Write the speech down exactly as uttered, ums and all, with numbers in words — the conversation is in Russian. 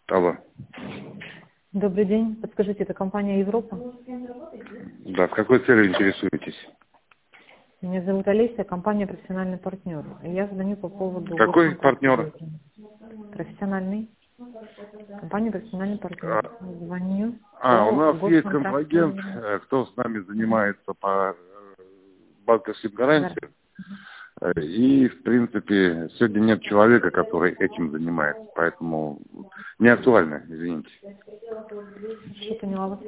Алло. Добрый день. Подскажите, это компания Европа? Да, с какой целью интересуетесь? Меня зовут Олеся, компания «Профессиональный партнер». Я звоню по поводу... Какой партнер? Профессиональный. Компания «Профессиональный партнер». А, Звоню а, по у нас есть госконтракту. контрагент, э, кто с нами занимается по э, банковским гарантиям. Э, И, в принципе, сегодня нет человека, который этим занимается. Поэтому не актуально, извините. Что поняла вас?